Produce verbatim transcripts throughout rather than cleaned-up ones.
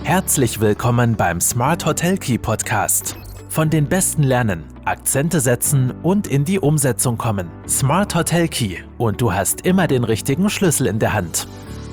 Herzlich willkommen beim Smart Hotel Key Podcast. Von den Besten lernen, Akzente setzen und in die Umsetzung kommen. Smart Hotel Key und du hast immer den richtigen Schlüssel in der Hand.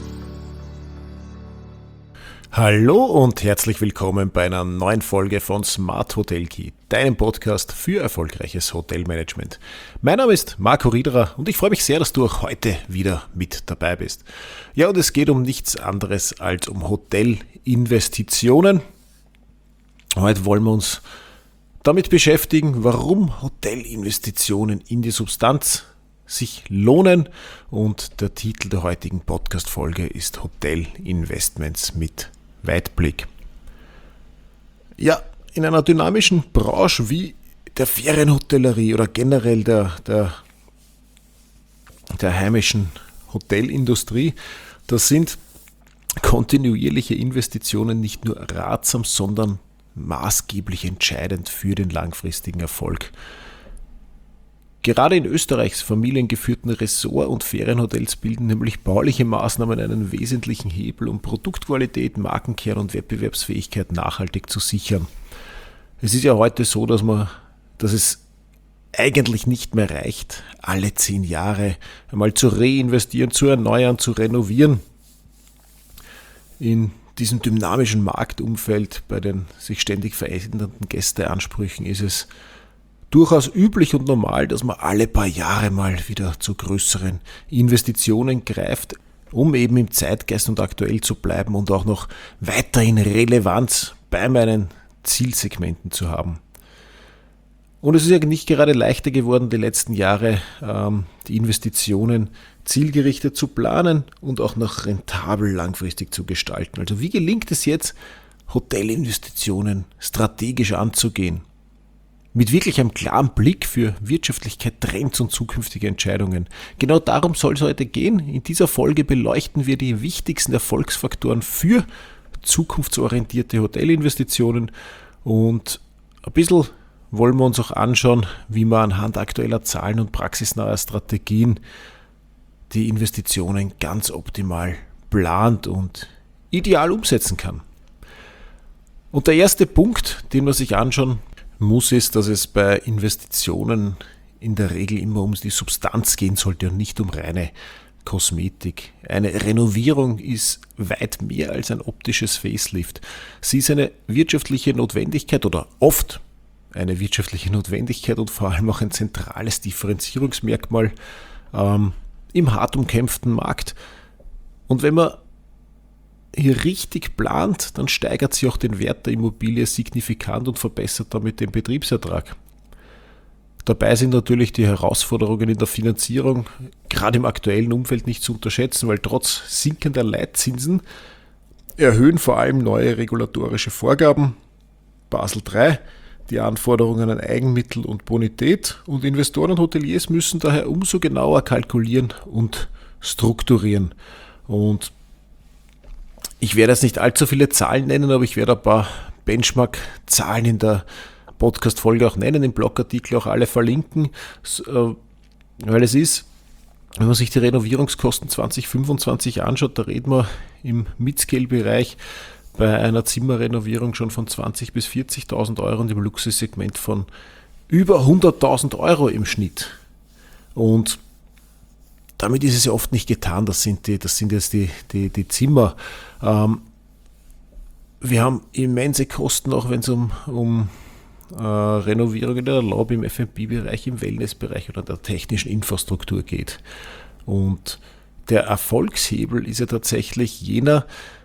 Hallo und herzlich willkommen bei einer neuen Folge von Smart Hotel Key, deinem Podcast für erfolgreiches Hotelmanagement. Mein Name ist Marco Riederer und ich freue mich sehr, dass du auch heute wieder mit dabei bist. Ja, und es geht um nichts anderes als um Hotelinvestitionen. Heute wollen wir uns damit beschäftigen, warum Hotelinvestitionen in die Substanz sich lohnen, und der Titel der heutigen Podcast-Folge ist Hotelinvestments mit Weitblick. Ja, in einer dynamischen Branche wie der Ferienhotellerie oder generell der, der, der heimischen Hotelindustrie, da sind kontinuierliche Investitionen nicht nur ratsam, sondern maßgeblich entscheidend für den langfristigen Erfolg. Gerade in Österreichs familiengeführten Resort- und Ferienhotels bilden nämlich bauliche Maßnahmen einen wesentlichen Hebel, um Produktqualität, Markenkern und Wettbewerbsfähigkeit nachhaltig zu sichern. Es ist ja heute so, dass man, dass es eigentlich nicht mehr reicht, alle zehn Jahre einmal zu reinvestieren, zu erneuern, zu renovieren. In diesem dynamischen Marktumfeld bei den sich ständig verändernden Gästeansprüchen ist es durchaus üblich und normal, dass man alle paar Jahre mal wieder zu größeren Investitionen greift, um eben im Zeitgeist und aktuell zu bleiben und auch noch weiterhin Relevanz bei meinen Zielsegmenten zu haben. Und es ist ja nicht gerade leichter geworden, die letzten Jahre ähm, die Investitionen zielgerichtet zu planen und auch noch rentabel langfristig zu gestalten. Also wie gelingt es jetzt, Hotelinvestitionen strategisch anzugehen? Mit wirklich einem klaren Blick für Wirtschaftlichkeit, Trends und zukünftige Entscheidungen. Genau darum soll es heute gehen. In dieser Folge beleuchten wir die wichtigsten Erfolgsfaktoren für zukunftsorientierte Hotelinvestitionen, und ein bisschen wollen wir uns auch anschauen, wie man anhand aktueller Zahlen und praxisnaher Strategien die Investitionen ganz optimal plant und ideal umsetzen kann. Und der erste Punkt, den man sich anschauen muss, ist, dass es bei Investitionen in der Regel immer um die Substanz gehen sollte und nicht um reine Kosmetik. Eine Renovierung ist weit mehr als ein optisches Facelift. Sie ist eine wirtschaftliche Notwendigkeit oder oft eine wirtschaftliche Notwendigkeit und vor allem auch ein zentrales Differenzierungsmerkmal ähm, im hart umkämpften Markt. Und wenn man hier richtig plant, dann steigert sich auch den Wert der Immobilie signifikant und verbessert damit den Betriebsertrag. Dabei sind natürlich die Herausforderungen in der Finanzierung gerade im aktuellen Umfeld nicht zu unterschätzen, weil trotz sinkender Leitzinsen erhöhen vor allem neue regulatorische Vorgaben, Basel drei, die Anforderungen an Eigenmittel und Bonität, und Investoren und Hoteliers müssen daher umso genauer kalkulieren und strukturieren. Und ich werde jetzt nicht allzu viele Zahlen nennen, aber ich werde ein paar Benchmark-Zahlen in der Podcast-Folge auch nennen, im Blogartikel auch alle verlinken, weil es ist, wenn man sich die Renovierungskosten zwanzig fünfundzwanzig anschaut, da reden wir im Mid-Scale-Bereich bei einer Zimmerrenovierung schon von zwanzigtausend bis vierzigtausend Euro und im Luxussegment von über hunderttausend Euro im Schnitt. Und damit ist es ja oft nicht getan, das sind, die, das sind jetzt die, die, die Zimmer. Ähm, wir haben immense Kosten, auch wenn es um, um äh, Renovierungen in der Lobby, im F und B-Bereich, im Wellnessbereich oder der technischen Infrastruktur geht. Und der Erfolgshebel ist ja tatsächlich jener,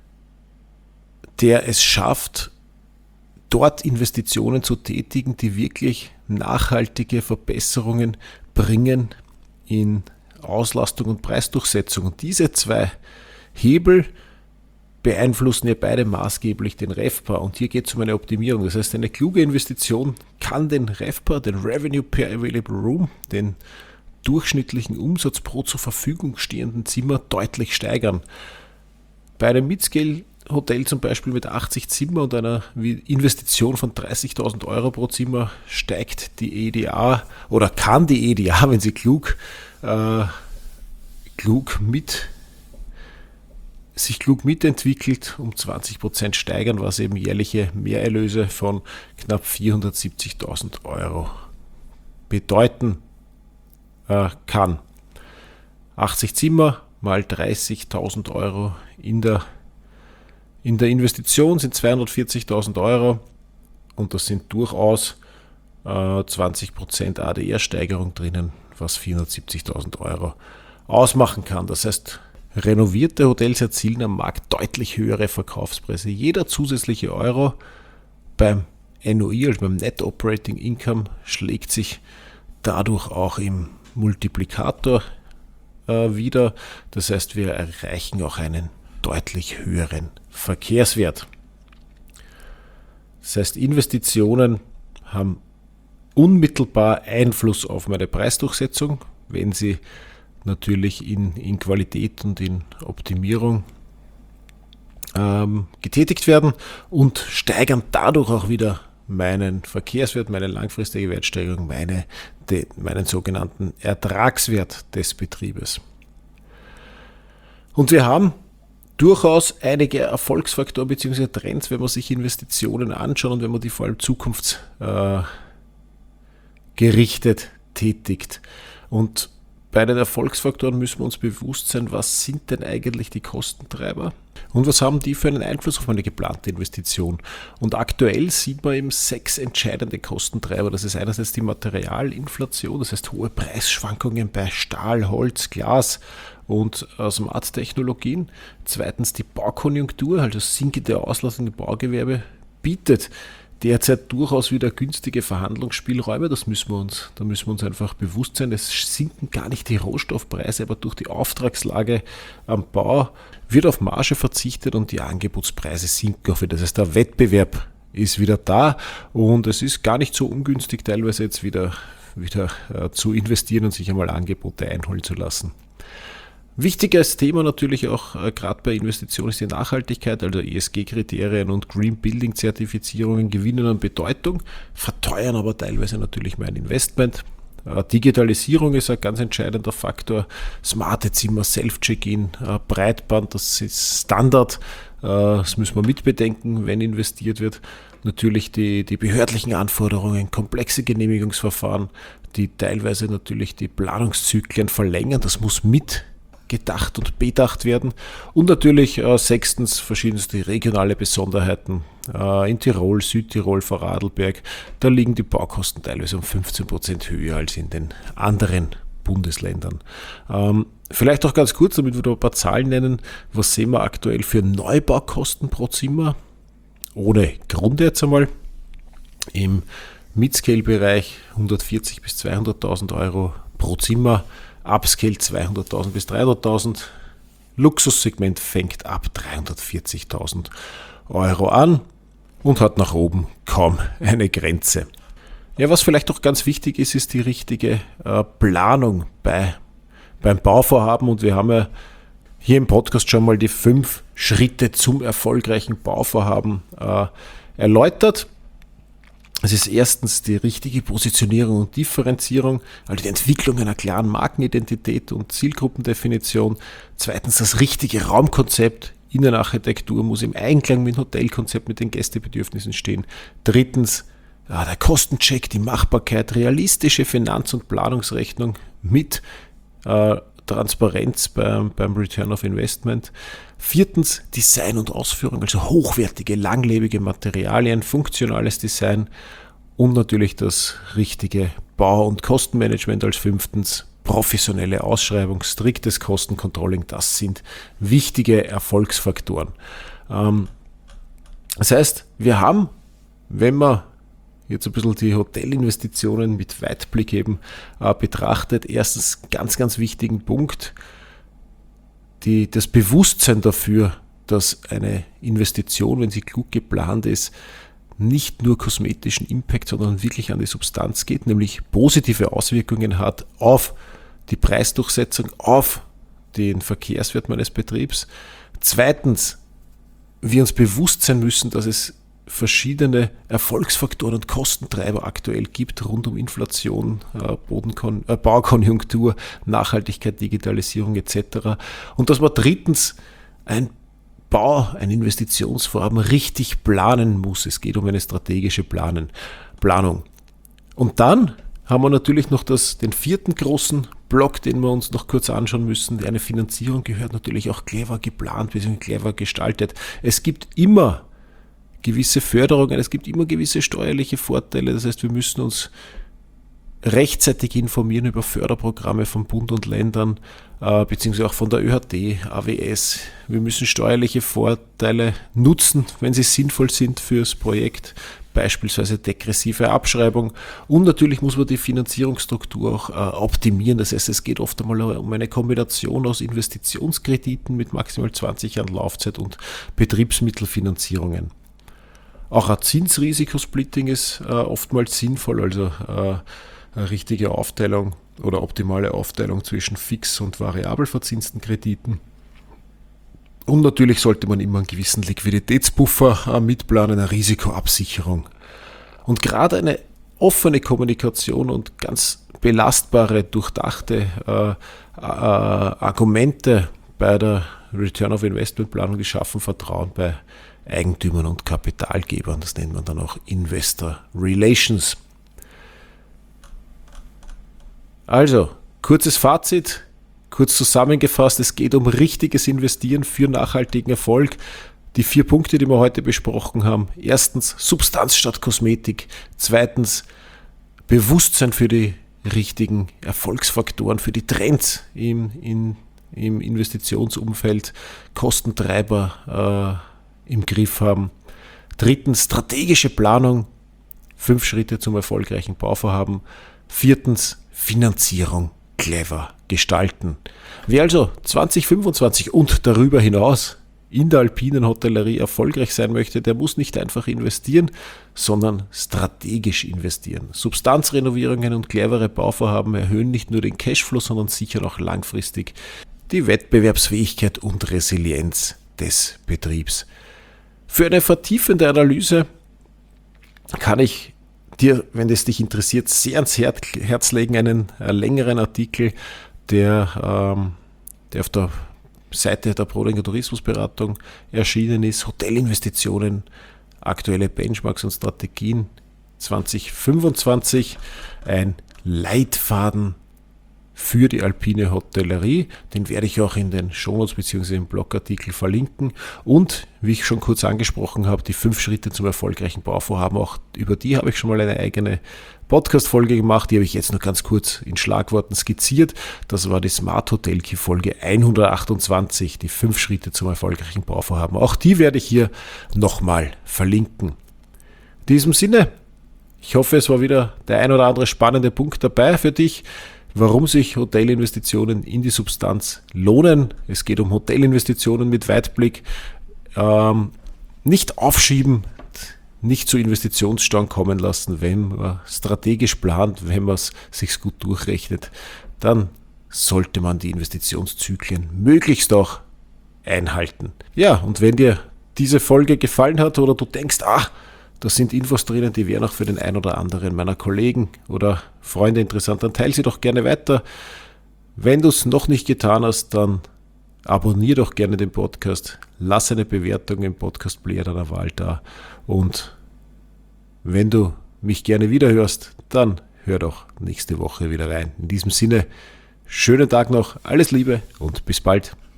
der es schafft, dort Investitionen zu tätigen, die wirklich nachhaltige Verbesserungen bringen in Auslastung und Preisdurchsetzung. Und diese zwei Hebel beeinflussen ja beide maßgeblich den RevPAR. Und hier geht es um eine Optimierung. Das heißt, eine kluge Investition kann den RevPAR, den Revenue per Available Room, den durchschnittlichen Umsatz pro zur Verfügung stehenden Zimmer deutlich steigern. Bei einem Mid-Scale-Hotel zum Beispiel mit achtzig Zimmer und einer Investition von dreißigtausend Euro pro Zimmer steigt die E D A oder kann die E D A, wenn sie klug, äh, klug mit sich klug mitentwickelt, um zwanzig Prozent steigern, was eben jährliche Mehrerlöse von knapp vierhundertsiebzigtausend Euro bedeuten äh, kann. achtzig Zimmer mal dreißigtausend Euro in der, in der Investition sind zweihundertvierzigtausend Euro und das sind durchaus äh, zwanzig Prozent A D R-Steigerung drinnen, was vierhundertsiebzigtausend Euro ausmachen kann. Das heißt, renovierte Hotels erzielen am Markt deutlich höhere Verkaufspreise. Jeder zusätzliche Euro beim N O I, also beim Net Operating Income, schlägt sich dadurch auch im Multiplikator äh, wieder. Das heißt, wir erreichen auch einen deutlich höheren Verkehrswert. Das heißt, Investitionen haben unmittelbar Einfluss auf meine Preisdurchsetzung, wenn sie natürlich in, in Qualität und in Optimierung ähm, getätigt werden und steigern dadurch auch wieder meinen Verkehrswert, meine langfristige Wertsteigerung, meine, de, meinen sogenannten Ertragswert des Betriebes. Und wir haben durchaus einige Erfolgsfaktoren bzw. Trends, wenn man sich Investitionen anschaut und wenn man die vor allem zukunftsgerichtet tätigt. Und bei den Erfolgsfaktoren müssen wir uns bewusst sein, was sind denn eigentlich die Kostentreiber und was haben die für einen Einfluss auf meine geplante Investition. Und aktuell sieht man eben sechs entscheidende Kostentreiber. Das ist einerseits die Materialinflation, das heißt hohe Preisschwankungen bei Stahl, Holz, Glas und Smart-Technologien. Zweitens die Baukonjunktur, also sinkende Auslastung im Baugewerbe, bietet derzeit durchaus wieder günstige Verhandlungsspielräume, das müssen wir uns, da müssen wir uns einfach bewusst sein. Es sinken gar nicht die Rohstoffpreise, aber durch die Auftragslage am Bau wird auf Marge verzichtet und die Angebotspreise sinken auch wieder. Das heißt, der Wettbewerb ist wieder da und es ist gar nicht so ungünstig, teilweise jetzt wieder, wieder äh, zu investieren und sich einmal Angebote einholen zu lassen. Wichtiges Thema natürlich auch äh, gerade bei Investitionen ist die Nachhaltigkeit, also E S G-Kriterien und Green Building-Zertifizierungen gewinnen an Bedeutung, verteuern aber teilweise natürlich mein Investment. Äh, Digitalisierung ist ein ganz entscheidender Faktor, smarte Zimmer, Self-Check-In, äh, Breitband, das ist Standard, äh, das müssen wir mitbedenken, wenn investiert wird. Natürlich die, die behördlichen Anforderungen, komplexe Genehmigungsverfahren, die teilweise natürlich die Planungszyklen verlängern, das muss mit gedacht und bedacht werden. Und natürlich äh, sechstens verschiedenste regionale Besonderheiten äh, in Tirol, Südtirol, Vorarlberg. Da liegen die Baukosten teilweise um fünfzehn Prozent höher als in den anderen Bundesländern. Ähm, vielleicht auch ganz kurz, damit wir da ein paar Zahlen nennen. Was sehen wir aktuell für Neubaukosten pro Zimmer? Ohne Grund jetzt einmal. Im Mid-Scale-Bereich hundertvierzig bis zweihunderttausend Euro pro Zimmer. Upscale zweihunderttausend bis dreihunderttausend, Luxussegment fängt ab dreihundertvierzigtausend Euro an und hat nach oben kaum eine Grenze. Ja, was vielleicht auch ganz wichtig ist, ist die richtige äh, Planung bei, beim Bauvorhaben und wir haben ja hier im Podcast schon mal die fünf Schritte zum erfolgreichen Bauvorhaben äh, erläutert. Es ist erstens die richtige Positionierung und Differenzierung, also die Entwicklung einer klaren Markenidentität und Zielgruppendefinition. Zweitens das richtige Raumkonzept, Innenarchitektur muss im Einklang mit dem Hotelkonzept, mit den Gästebedürfnissen stehen. Drittens ja, der Kostencheck, die Machbarkeit, realistische Finanz- und Planungsrechnung mit äh, Transparenz beim, beim Return of Investment. Viertens Design und Ausführung, also hochwertige, langlebige Materialien, funktionales Design und natürlich das richtige Bau- und Kostenmanagement als fünftens professionelle Ausschreibung, striktes Kostencontrolling, das sind wichtige Erfolgsfaktoren. Ähm, das heißt, wir haben, wenn man jetzt ein bisschen die Hotelinvestitionen mit Weitblick eben äh, betrachtet, erstens ganz, ganz wichtigen Punkt, die, das Bewusstsein dafür, dass eine Investition, wenn sie klug geplant ist, nicht nur kosmetischen Impact, sondern wirklich an die Substanz geht, nämlich positive Auswirkungen hat auf die Preisdurchsetzung, auf den Verkehrswert meines Betriebs. Zweitens, wir uns bewusst sein müssen, dass es verschiedene Erfolgsfaktoren und Kostentreiber aktuell gibt, rund um Inflation, äh, Bodenkon- äh, Baukonjunktur, Nachhaltigkeit, Digitalisierung et cetera. Und dass wir drittens ein Bau, ein Investitionsvorhaben richtig planen muss. Es geht um eine strategische Planen, Planung. Und dann haben wir natürlich noch das, den vierten großen Block, den wir uns noch kurz anschauen müssen. Eine Finanzierung gehört natürlich auch clever geplant bzw. clever gestaltet. Es gibt immer gewisse Förderungen, es gibt immer gewisse steuerliche Vorteile. Das heißt, wir müssen uns rechtzeitig informieren über Förderprogramme von Bund und Ländern, äh, beziehungsweise auch von der Ö H T, A W S. Wir müssen steuerliche Vorteile nutzen, wenn sie sinnvoll sind fürs Projekt, beispielsweise degressive Abschreibung. Und natürlich muss man die Finanzierungsstruktur auch äh, optimieren. Das heißt, es geht oft einmal um eine Kombination aus Investitionskrediten mit maximal zwanzig Jahren Laufzeit und Betriebsmittelfinanzierungen. Auch ein Zinsrisikosplitting ist äh, oftmals sinnvoll, also äh, eine richtige Aufteilung oder optimale Aufteilung zwischen fix- und variabel verzinsten Krediten. Und natürlich sollte man immer einen gewissen Liquiditätsbuffer mitplanen, eine Risikoabsicherung. Und gerade eine offene Kommunikation und ganz belastbare, durchdachte äh, äh, Argumente bei der Return of Investment Planung, die schaffen Vertrauen bei Eigentümern und Kapitalgebern. Das nennt man dann auch Investor Relations. Also, kurzes Fazit, kurz zusammengefasst, es geht um richtiges Investieren für nachhaltigen Erfolg. Die vier Punkte, die wir heute besprochen haben. Erstens, Substanz statt Kosmetik. Zweitens, Bewusstsein für die richtigen Erfolgsfaktoren, für die Trends im, in, im Investitionsumfeld, Kostentreiber äh, im Griff haben. Drittens, strategische Planung, fünf Schritte zum erfolgreichen Bauvorhaben. Viertens, Finanzierung clever gestalten. Wer also zwanzig fünfundzwanzig und darüber hinaus in der alpinen Hotellerie erfolgreich sein möchte, der muss nicht einfach investieren, sondern strategisch investieren. Substanzrenovierungen und clevere Bauvorhaben erhöhen nicht nur den Cashflow, sondern sichern auch langfristig die Wettbewerbsfähigkeit und Resilienz des Betriebs. Für eine vertiefende Analyse kann ich dir, wenn es dich interessiert, sehr ans Herz legen, einen äh, längeren Artikel, der, ähm, der auf der Seite der Prodinger Tourismusberatung erschienen ist. Hotelinvestitionen, aktuelle Benchmarks und Strategien zwanzig fünfundzwanzig. Ein Leitfaden für die alpine Hotellerie. Den werde ich auch in den Shownotes bzw. im Blogartikel verlinken. Und, wie ich schon kurz angesprochen habe, die fünf Schritte zum erfolgreichen Bauvorhaben. Auch über die habe ich schon mal eine eigene Podcast-Folge gemacht. Die habe ich jetzt noch ganz kurz in Schlagworten skizziert. Das war die Smart Hotel Key Folge hundertachtundzwanzig, die fünf Schritte zum erfolgreichen Bauvorhaben. Auch die werde ich hier nochmal verlinken. In diesem Sinne, ich hoffe, es war wieder der ein oder andere spannende Punkt dabei für dich, warum sich Hotelinvestitionen in die Substanz lohnen. Es geht um Hotelinvestitionen mit Weitblick. Ähm, nicht aufschieben, nicht zu Investitionsstau kommen lassen. Wenn man strategisch plant, wenn man es sich gut durchrechnet, dann sollte man die Investitionszyklen möglichst auch einhalten. Ja, und wenn dir diese Folge gefallen hat oder du denkst, ah, da sind Infos drinnen, die wären auch für den ein oder anderen meiner Kollegen oder Freunde interessant, dann teile sie doch gerne weiter. Wenn du es noch nicht getan hast, dann abonniere doch gerne den Podcast, lass eine Bewertung im Podcast-Player deiner Wahl da und wenn du mich gerne wiederhörst, dann hör doch nächste Woche wieder rein. In diesem Sinne, schönen Tag noch, alles Liebe und bis bald.